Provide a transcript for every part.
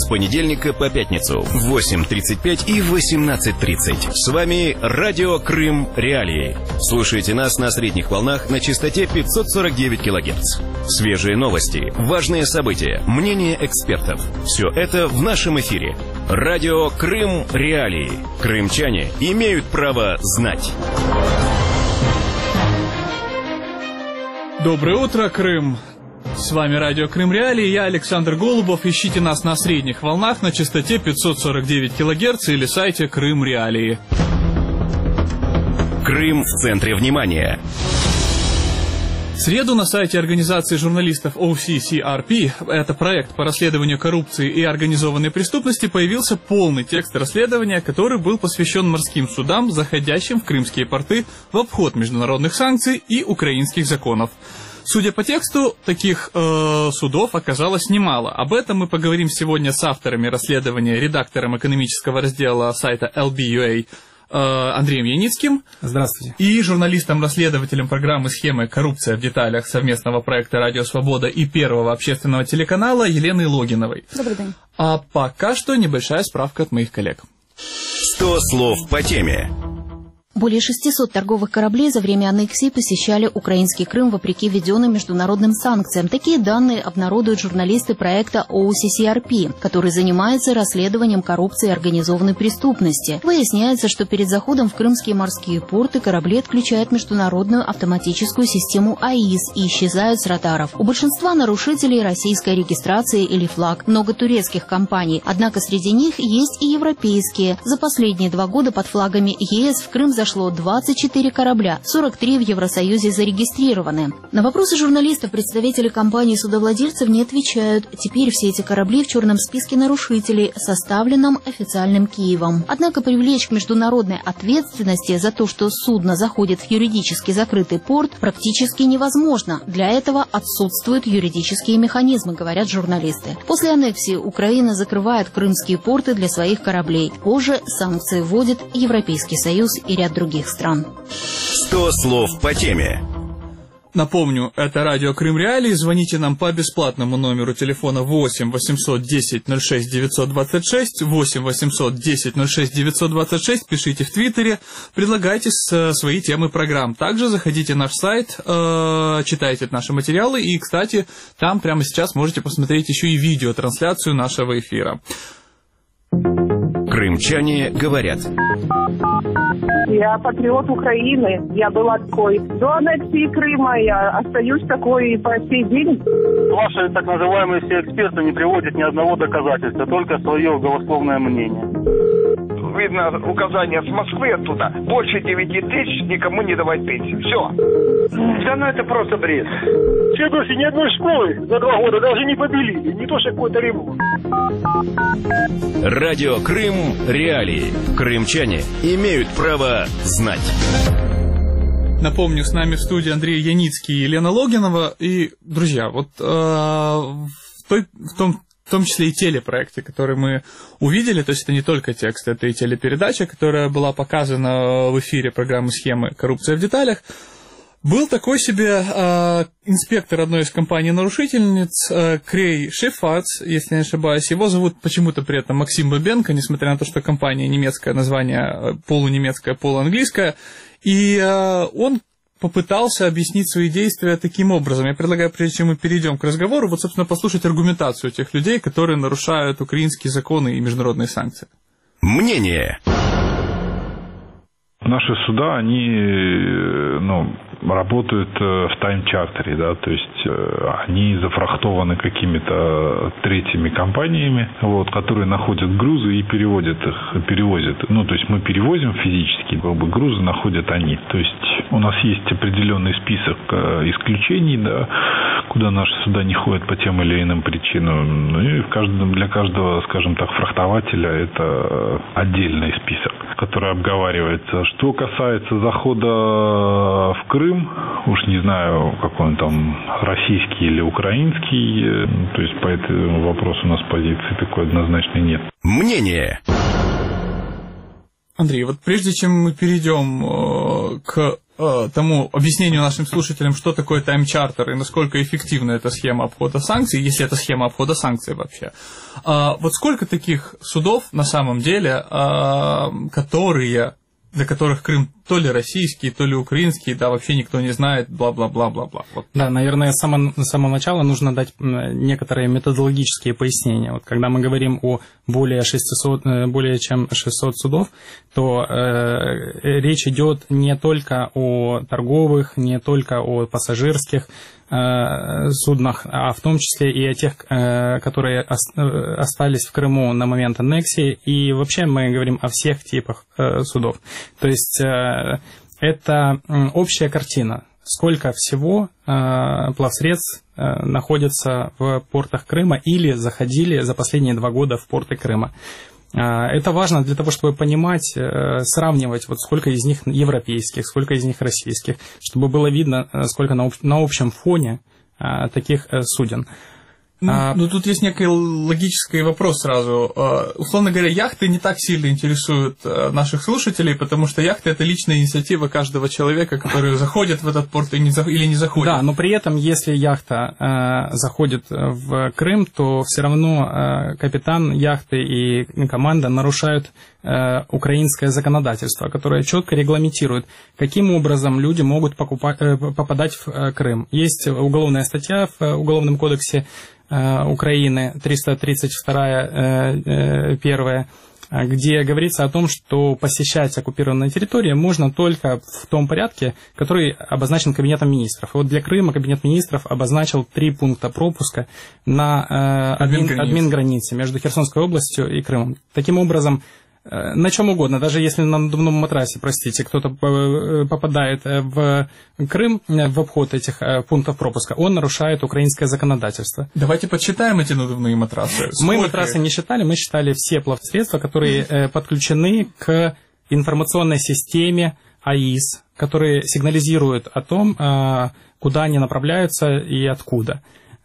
понедельника по пятницу в 8:35 и 18:30. С вами Радио Крым Реалии. Слушайте нас на средних волнах на частоте 549 кГц. Свежие новости, важные события, мнения экспертов. Все это в нашем эфире. Радио Крым Реалии. Крымчане имеют право знать. Доброе утро, Крым! С вами Радио Крым Реалии, я Александр Голубов. Ищите нас на средних волнах на частоте 549 кГц или сайте Крым Реалии. Крым в центре внимания. В среду на сайте организации журналистов OCCRP, это проект по расследованию коррупции и организованной преступности, появился полный текст расследования, который был посвящен морским судам, заходящим в крымские порты в обход международных санкций и украинских законов. Судя по тексту, таких судов оказалось немало. Об этом мы поговорим сегодня с авторами расследования, редактором экономического раздела сайта LB.ua Андреем Яницким. Здравствуйте. И журналистом-расследователем программы «Схемы. Коррупция в деталях» совместного проекта «Радио Свобода» и Первого общественного телеканала Еленой Логиновой. Добрый день. А пока что небольшая справка от моих коллег. 100 слов по теме. Более 600 торговых кораблей за время аннексии посещали украинский Крым вопреки введенным международным санкциям. Такие данные обнародуют журналисты проекта OCCRP, который занимается расследованием коррупции и организованной преступности. Выясняется, что перед заходом в крымские морские порты корабли отключают международную автоматическую систему АИС и исчезают с радаров. У большинства нарушителей российская регистрация или флаг, много турецких компаний, однако среди них есть и европейские. За последние 2 года под флагами ЕС в Крым зашло 24 корабля, 43 в Евросоюзе зарегистрированы. На вопросы журналистов представители компаний-судовладельцев не отвечают. Теперь все эти корабли в черном списке нарушителей, составленном официальным Киевом. Однако привлечь к международной ответственности за то, что судно заходит в юридически закрытый порт, практически невозможно. Для этого отсутствуют юридические механизмы, говорят журналисты. После аннексии Украина закрывает крымские порты для своих кораблей. Позже санкции вводит Европейский Союз и ряд других стран. 100 слов по теме. Напомню, это Радио Крым Реалии. Звоните нам по бесплатному номеру телефона 8 810 06 926, 8 810 06 926. Пишите в Твиттере, предлагайте свои темы программ. Также заходите на наш сайт, читайте наши материалы. И, кстати, там прямо сейчас можете посмотреть еще и видеотрансляцию нашего эфира. Крымчане говорят. Я патриот Украины. Я была такой до аннексии Крыма. Я остаюсь такой и по сей день. Ваши так называемые все эксперты не приводят ни одного доказательства, только свое голословное мнение. Видно указание с Москвы оттуда. Больше 9 тысяч никому не давать пенсию. Все. Да ну это просто бред. Все дочь ни одной школы за 2 года даже не побелили. Не то что какой-то ремонт. Радио Крым Реалии. Крымчане имеют право знать. Напомню, с нами в студии Андрей Яницкий и Елена Логинова. И, друзья, вот в том числе и телепроекте, который мы увидели, то есть это не только текст, это и телепередача, которая была показана в эфире программы «Схемы. Коррупция в деталях». Был такой себе инспектор одной из компаний-нарушительниц, Крей Шиффартс, если не ошибаюсь. Его зовут почему-то при этом Максим Бабенко, несмотря на то, что компания немецкое, название полунемецкое, полуанглийское. И он попытался объяснить свои действия таким образом. Я предлагаю, прежде чем мы перейдем к разговору, вот, собственно, послушать аргументацию тех людей, которые нарушают украинские законы и международные санкции. Мнение. Наши суда, они, работают в тайм-чартере, да, то есть они зафрахтованы какими-то третьими компаниями, которые находят грузы и перевозят. То есть мы перевозим физически, грузы находят они. То есть у нас есть определенный список исключений, да, куда наши суда не ходят по тем или иным причинам. И для каждого, скажем так, фрахтователя это отдельный список, который обговаривается. Что касается захода в Крым, уж не знаю, какой он там, российский или украинский, то есть по этому вопросу у нас позиции такой однозначной нет. Мнение. Андрей, вот прежде чем мы перейдем к тому объяснению нашим слушателям, что такое тайм-чартер и насколько эффективна эта схема обхода санкций, если это схема обхода санкций вообще. Вот сколько таких судов на самом деле, для которых Крым то ли российский, то ли украинский, да, вообще никто не знает, бла-бла-бла-бла-бла. Вот. Да, наверное, с самого начала нужно дать некоторые методологические пояснения. Вот когда мы говорим о более чем 600 судов, то речь идет не только о торговых, не только о пассажирских суднах, а в том числе и о тех, которые остались в Крыму на момент аннексии. И вообще мы говорим о всех типах судов. То есть это общая картина, сколько всего плавсредств находится в портах Крыма или заходили за последние 2 года в порты Крыма. Это важно для того, чтобы понимать, сравнивать, вот сколько из них европейских, сколько из них российских, чтобы было видно, сколько на общем фоне таких суден. Ну, тут есть некий логический вопрос сразу. Условно говоря, яхты не так сильно интересуют наших слушателей, потому что яхты – это личная инициатива каждого человека, который заходит в этот порт или не заходит. Да, но при этом, если яхта заходит в Крым, то все равно капитан яхты и команда нарушают украинское законодательство, которое четко регламентирует, каким образом люди могут попадать в Крым. Есть уголовная статья в Уголовном кодексе Украины, 332 первая, где говорится о том, что посещать оккупированные территории можно только в том порядке, который обозначен Кабинетом министров. И вот для Крыма Кабинет министров обозначил 3 пункта пропуска на админ-границе между Херсонской областью и Крымом. Таким образом, на чем угодно, даже если на надувном матрасе, простите, кто-то попадает в Крым в обход этих пунктов пропуска, он нарушает украинское законодательство. Давайте подсчитаем эти надувные матрасы. Мы матрасы не считали, мы считали все плавсредства, которые подключены к информационной системе АИС, которые сигнализируют о том, куда они направляются и откуда.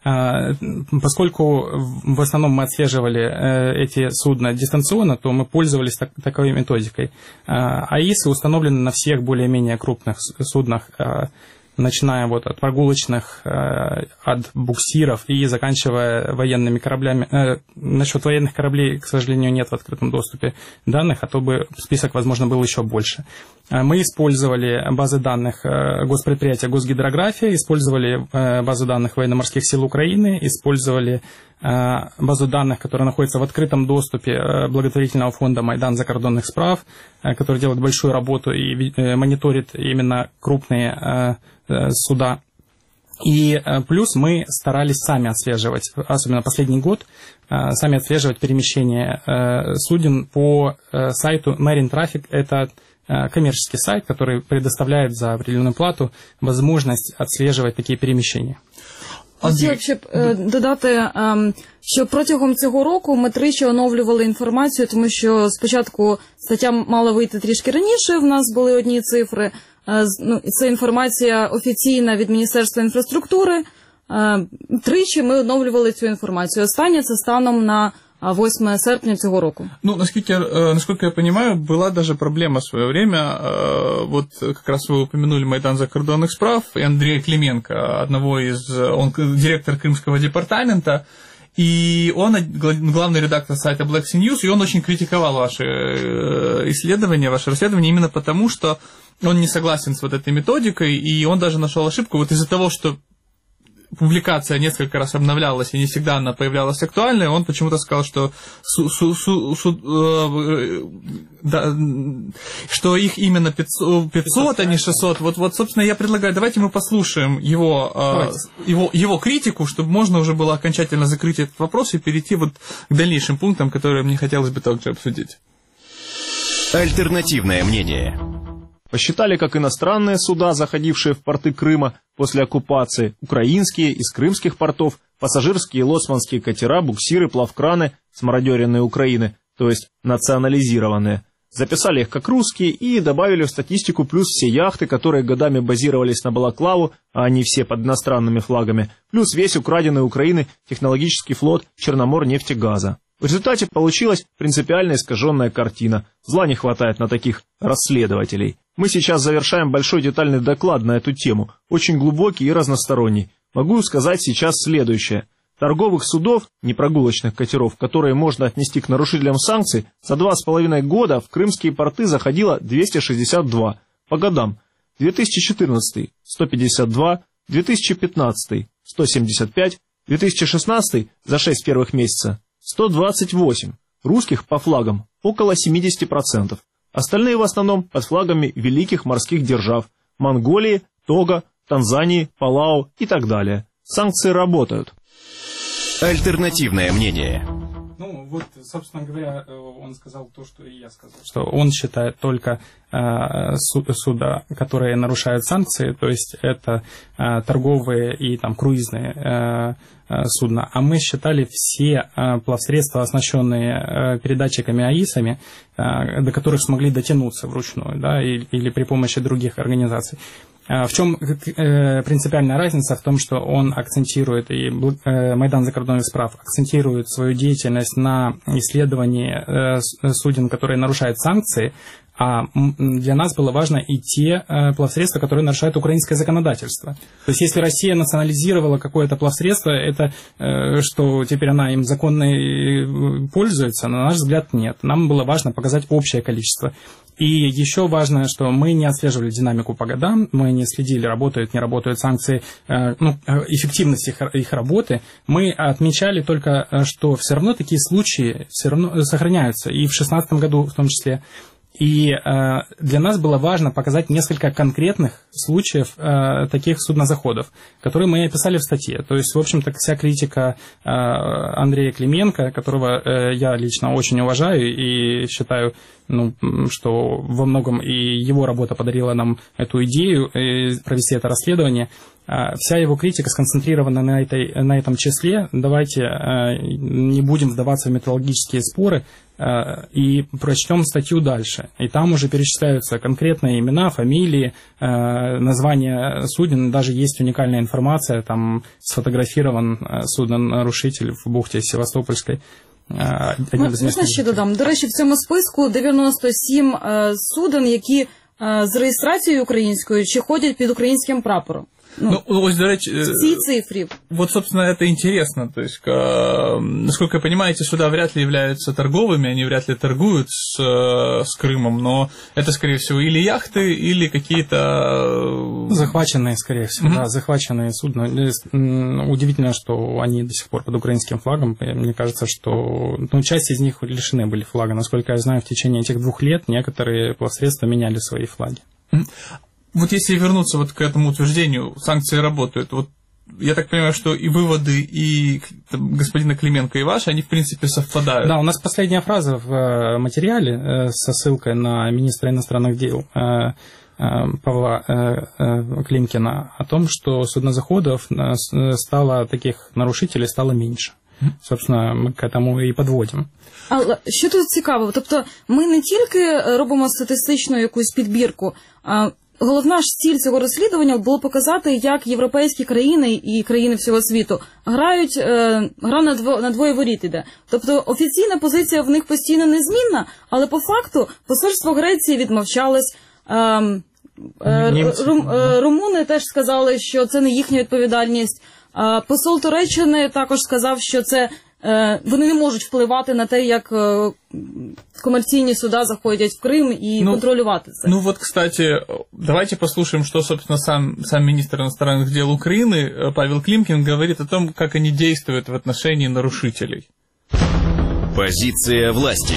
Поскольку в основном мы отслеживали эти судна дистанционно, то мы пользовались такой методикой. АИСы установлены на всех более-менее крупных суднах, начиная вот от прогулочных, от буксиров и заканчивая военными кораблями. Насчет военных кораблей, к сожалению, нет в открытом доступе данных, а то бы список, возможно, был еще больше. Мы использовали базы данных госпредприятия «Госгидрография», использовали базу данных Военно-морских сил Украины, использовали базу данных, которая находится в открытом доступе благотворительного фонда «Майдан закордонных справ», который делает большую работу и мониторит именно крупные суда. И плюс мы старались сами отслеживать, особенно последний год, сами отслеживать перемещение суден по сайту Marine Traffic. Это коммерческий сайт, который предоставляет за определенную плату возможность отслеживать такие переміщення. Хотіла б ще додати, що протягом цього року ми тричі оновлювали інформацію, тому що спочатку стаття мала вийти трішки раніше, в нас були одні цифри. Це інформація офіційна від Міністерства інфраструктури. Тричі ми оновлювали цю інформацію. Останнє це станом на 8 серпня цього року. Ну, насколько я понимаю, была даже проблема в свое время. Вот как раз вы упомянули Майдан закордонных справ и Андрея Клименко, он директор Крымского департамента, и он главный редактор сайта Black Sea News, и он очень критиковал ваше исследование, ваше расследование именно потому, что он не согласен с вот этой методикой, и он даже нашел ошибку вот из-за того, что публикация несколько раз обновлялась, и не всегда она появлялась актуальной, он почему-то сказал, что что их именно 500, а не 600. Вот, собственно, я предлагаю, давайте мы послушаем его критику, чтобы можно уже было окончательно закрыть этот вопрос и перейти вот к дальнейшим пунктам, которые мне хотелось бы также обсудить. Альтернативное мнение. Посчитали, как иностранные суда, заходившие в порты Крыма после оккупации, украинские из крымских портов, пассажирские и лоцманские катера, буксиры, плавкраны с мародеренной Украины, то есть национализированные. Записали их как русские и добавили в статистику плюс все яхты, которые годами базировались на Балаклаву, а они все под иностранными флагами, плюс весь украденный Украины технологический флот Черноморнефтегаза. В результате получилась принципиально искаженная картина. Зла не хватает на таких расследователей. Мы сейчас завершаем большой детальный доклад на эту тему, очень глубокий и разносторонний. Могу сказать сейчас следующее. Торговых судов, не прогулочных катеров, которые можно отнести к нарушителям санкций, за 2,5 года в крымские порты заходило 262. По годам. 2014 – 152, 2015 – 175, 2016 за 6 первых месяца – 128. Русских по флагам около 70%. Остальные в основном под флагами великих морских держав – Монголии, Того, Танзании, Палау и так далее. Санкции работают. Альтернативное мнение. Ну, вот, собственно говоря, он сказал то, что и я сказал. Что он считает только суда, которые нарушают санкции, то есть это торговые и там круизные судна. А мы считали все плавсредства, оснащенные передатчиками АИСами, до которых смогли дотянуться вручную, да, или при помощи других организаций. В чем принципиальная разница? В том, что он акцентирует, и Майдан закордонных справ акцентирует свою деятельность на исследовании суден, которые нарушают санкции, а для нас было важно и те плавсредства, которые нарушают украинское законодательство. То есть, если Россия национализировала какое-то плавсредство, это что теперь она им законно пользуется? На наш взгляд, нет. Нам было важно показать общее количество. И еще важно, что мы не отслеживали динамику по годам, мы не следили, работают, не работают санкции, эффективность их работы. Мы отмечали только, что все равно такие случаи все равно сохраняются, и в 2016 году в том числе. И для нас было важно показать несколько конкретных случаев таких суднозаходов, которые мы описали в статье. То есть, в общем-то, вся критика Андрея Клименко, которого я лично очень уважаю и считаю, что во многом и его работа подарила нам эту идею провести это расследование, вся его критика сконцентрирована на этом числе. Давайте не будем вдаваться в методологические споры и прочтем статью дальше. И там уже перечисляются конкретные имена, фамилии, названия суден. Даже есть уникальная информация, там сфотографирован судно-нарушитель в бухте Севастопольской. Можна ще додам. До речі, в цьому списку 97 суден, які з реєстрацією українською чи ходять під українським прапором. Вот, до речи, в цій цифре. Вот, собственно, это интересно. То есть, насколько понимаете, суда вряд ли являются торговыми, они вряд ли торгуют с Крымом, но это, скорее всего, или яхты, или какие-то... Захваченные, скорее всего, да, захваченные судна. Удивительно, что они до сих пор под украинским флагом. Мне кажется, что часть из них лишены были флага. Насколько я знаю, в течение этих 2 лет некоторые плавсредства меняли свои флаги. Вот если вернуться вот к этому утверждению, санкции работают, вот я так понимаю, что и выводы и господина Клименко, и ваши, они в принципе совпадают. Да, у нас последняя фраза в материале со ссылкой на министра иностранных дел Павла Климкина о том, что суднозаходов стало, таких нарушителей стало меньше. Собственно, ми к этому і підводимо. Але що тут цікаво, тобто ми не тільки робимо статистичну якусь підбірку, а головна ж ціль цього розслідування було показати, як європейські країни і країни всього світу грають, гра на двоє воріт іде. Тобто офіційна позиція в них постійно незмінна, але по факту посольство Греції відмовчалось, румуни теж сказали, що це не їхня відповідальність. Посол Туреччини також сказав, що це вони не можуть впливати на те, як коммерційні суда заходят в Крым и контролювати це. Ну вот, кстати, давайте послушаем, что, собственно, сам министр иностранных дел Украины Павел Климкин говорит о том, как они действуют в отношении нарушителей. Позиция власти.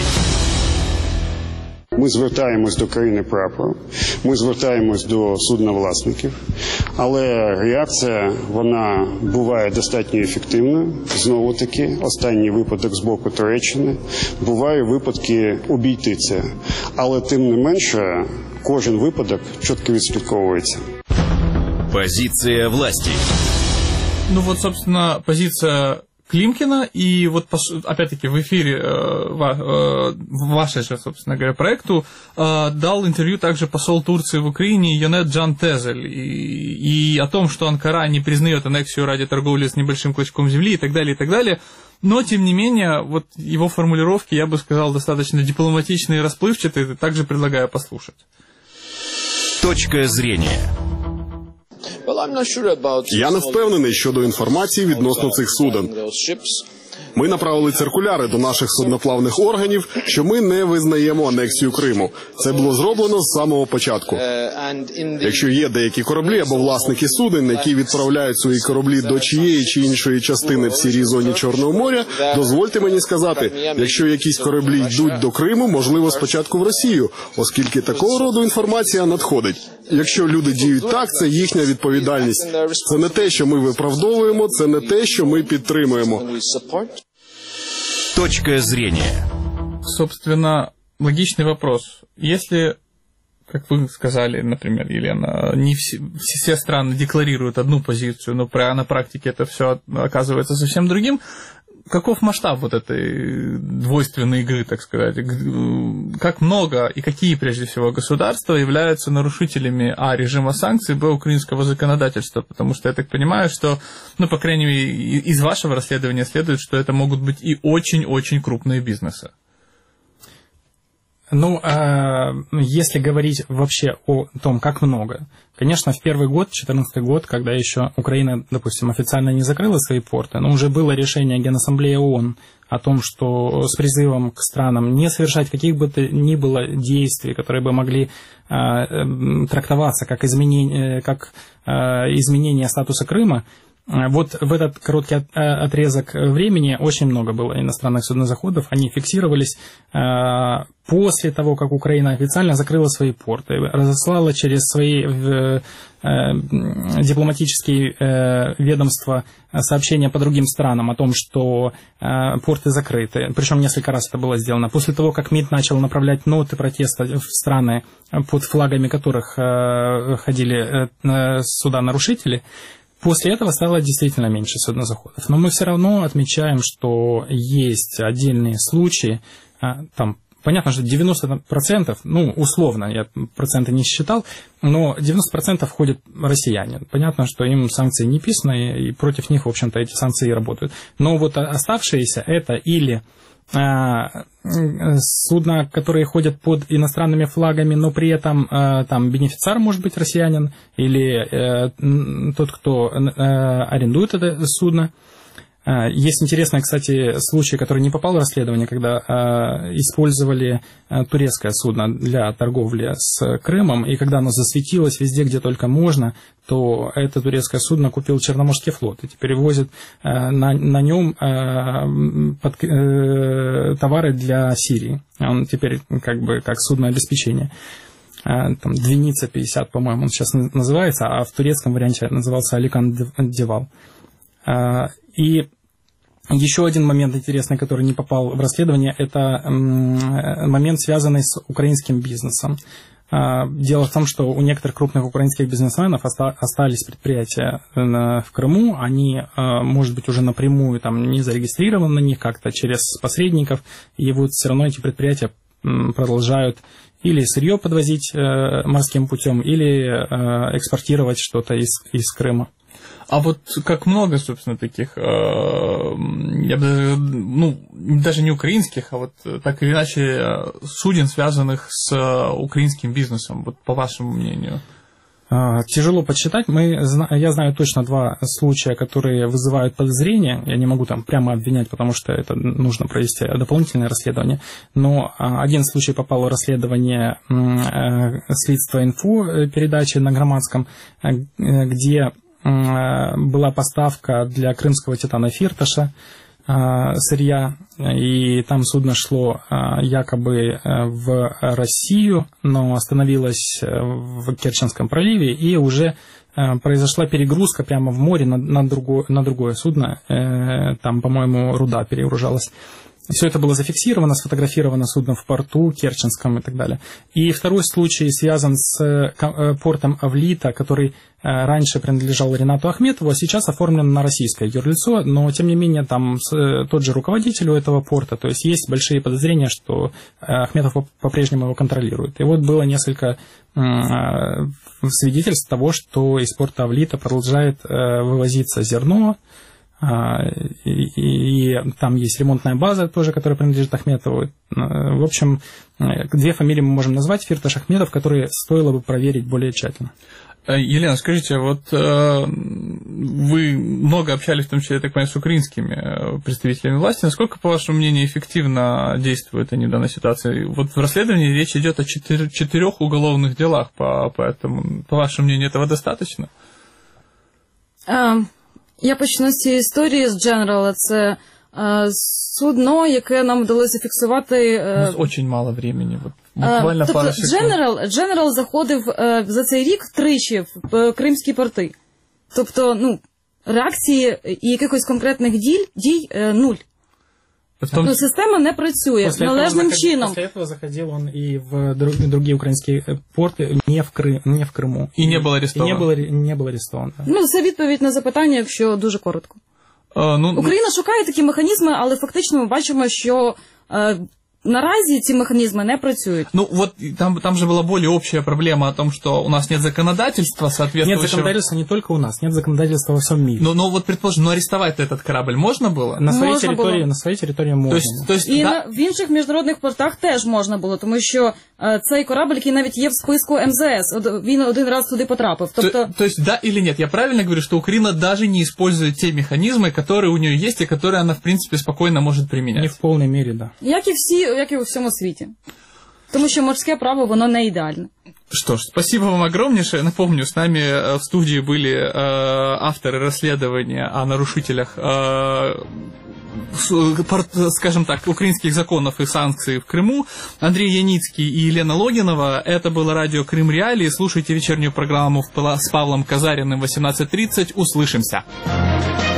Ми звертаємось до країни прапору, ми звертаємось до судновласників, але реакція, вона буває достатньо ефективною. Знову-таки, останній випадок з боку Туреччини, бувають випадки обійти це. Але тим не менше, кожен випадок чітко відслідковується. Позиция власти. Ну вот, собственно, позиция Климкина, и вот, опять-таки, в эфире вашей же, собственно говоря, проекту дал интервью также посол Турции в Украине Йонет Джан Тезель, и о том, что Анкара не признает аннексию ради торговли с небольшим клочком земли и так далее, и так далее. Но, тем не менее, вот его формулировки, я бы сказал, достаточно дипломатичные и расплывчатые, также предлагаю послушать. Точка зрения. Я не впевнений щодо інформації відносно цих суден. Ми направили циркуляри до наших судноплавних органів, що ми не визнаємо анексію Криму. Це було зроблено з самого початку. Якщо є деякі кораблі або власники суден, які відправляють свої кораблі до чиєї чи іншої частини в сірій зоні Чорного моря, дозвольте мені сказати, якщо якісь кораблі йдуть до Криму, можливо, спочатку в Росію, оскільки такого роду інформація надходить. Якщо люди діють так, це їхня відповідальність. Це не те, що ми виправдовуємо, це не те, що ми підтримуємо. Точка зрения. Собственно, логичный вопрос. Если, как вы сказали, например, Елена, не все страны декларируют одну позицию, но на практике это все оказывается совсем другим, каков масштаб вот этой двойственной игры, так сказать? Как много и какие, прежде всего, государства являются нарушителями режима санкций, украинского законодательства? Потому что я так понимаю, что, по крайней мере, из вашего расследования следует, что это могут быть и очень-очень крупные бизнесы. Если говорить вообще о том, как много, конечно, в первый год, 2014 год, когда еще Украина, допустим, официально не закрыла свои порты, но уже было решение Генассамблеи ООН о том, что с призывом к странам не совершать каких бы то ни было действий, которые бы могли трактоваться как изменение статуса Крыма. Вот в этот короткий отрезок времени очень много было иностранных суднозаходов, они фиксировались после того, как Украина официально закрыла свои порты, разослала через свои дипломатические ведомства сообщения по другим странам о том, что порты закрыты, причем несколько раз это было сделано. После того, как МИД начал направлять ноты протеста в страны, под флагами которых ходили суда-нарушители, после этого стало действительно меньше суднозаходов. Но мы все равно отмечаем, что есть отдельные случаи, понятно, что 90%, условно, я проценты не считал, но 90% ходят россияне. Понятно, что им санкции не писаны, и против них, в общем-то, эти санкции работают. Но вот оставшиеся это или судна, которые ходят под иностранными флагами, но при этом там бенефициар может быть россиянин, или тот, кто арендует это судно. Есть интересный, кстати, случай, который не попал в расследование, когда использовали турецкое судно для торговли с Крымом, и когда оно засветилось везде, где только можно, то это турецкое судно купил Черноморский флот и теперь возит на нем товары для Сирии. Он теперь как судно обеспечения. Двиница 50, по-моему, он сейчас называется, а в турецком варианте назывался Аликан Девал. И еще один момент интересный, который не попал в расследование, это момент, связанный с украинским бизнесом. Дело в том, что у некоторых крупных украинских бизнесменов остались предприятия в Крыму, они, может быть, уже напрямую не зарегистрированы на них как-то через посредников, и вот все равно эти предприятия продолжают или сырье подвозить морским путем, или экспортировать что-то из Крыма. А вот как много, собственно, таких, я бы, даже не украинских, а вот так или иначе суден, связанных с украинским бизнесом, вот по вашему мнению? Тяжело подсчитать. Я знаю точно 2 случая, которые вызывают подозрения. Я не могу прямо обвинять, потому что это нужно провести дополнительное расследование. Но один случай попал в расследование Следство.инфо передачи на Громадском, где была поставка для крымского титана Фирташа сырья, и там судно шло якобы в Россию, но остановилось в Керченском проливе, и уже произошла перегрузка прямо в море на другое судно, там, по-моему, руда перегружалась. Все это было зафиксировано, сфотографировано судно в порту Керченском и так далее. И второй случай связан с портом Авлита, который раньше принадлежал Ринату Ахметову, а сейчас оформлен на российское юрлицо, но тем не менее там тот же руководитель у этого порта, то есть есть большие подозрения, что Ахметов по-прежнему его контролирует. И вот было несколько свидетельств того, что из порта Авлита продолжает вывозиться зерно, и там есть ремонтная база тоже, которая принадлежит Ахметову. В общем, две фамилии мы можем назвать, Фирташ, Ахметов, которые стоило бы проверить более тщательно. Елена, скажите, вот вы много общались, в том числе, я так понимаю, с украинскими представителями власти. Насколько, по вашему мнению, эффективно действуют они в данной ситуации? Вот в расследовании речь идет о 4 уголовных делах, поэтому, по вашему мнению, этого достаточно? Я почну з цієї історії, з General. Це судно, яке нам вдалося фіксувати... У нас дуже мало времени. Буквально пару секунд. General заходив за цей рік тричі в кримські порти. Тобто, реакції і якихось конкретних дій нуль. Система не працює належним чином. После этого заходил он и в другие украинские порты, не в Крыму. И не был арестован. И не был арестован. Да. Це відповідь на запитання, якщо дуже коротко. Україна шукає такі механізми, але фактично ми бачимо, що наразі ці механизмы не працюют. Вот там же была более общая проблема о том, что у нас нет законодательства соответствующего. Нет законодательства не только у нас, нет законодательства во всем мире. Вот предположим, арестовать этот корабль можно было? На своей территории можно. І в інших міжнародних портах теж можна було, тому що цей корабль, який навіть є в списку МЗС, він один раз туди потрапив. То есть да или нет? Я правильно говорю, что Украина даже не использует те механизмы, которые у нее есть и которые она, в принципе, спокойно может применять? Не в полной мере, да. Як і у всьому світі. Тому що морське право, воно не ідеальне. Что ж, спасибо вам огромнейшее. Напомню, с нами в студии были авторы расследования о нарушителях, скажем так, украинских законов и санкций в Крыму. Андрей Яницкий и Елена Логинова. Это было радио Крым Реалии. Слушайте вечернюю программу с Павлом Казариным в 18:30. Услышимся.